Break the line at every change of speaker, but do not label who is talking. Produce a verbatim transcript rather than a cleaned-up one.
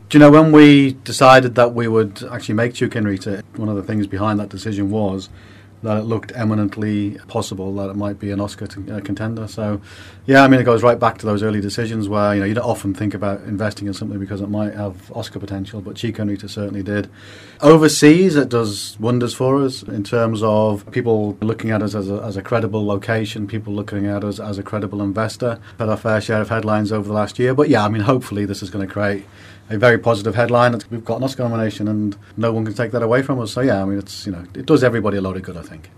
Do you know, when we decided that we would actually make Tuca Rita, one of the things behind that decision was that it looked eminently possible that it might be an Oscar t- uh, contender. So, yeah, I mean, it goes right back to those early decisions where, you know, you don't often think about investing in something because it might have Oscar potential, but Chico and Rita certainly did. Overseas, it does wonders for us in terms of people looking at us as a, as a credible location, people looking at us as a credible investor. Had our fair share of headlines over the last year, but yeah, I mean, hopefully this is going to create a very positive headline. We've got an Oscar nomination and no one can take that away from us. So yeah, I mean, it's, you know, it does everybody a lot of good, I think.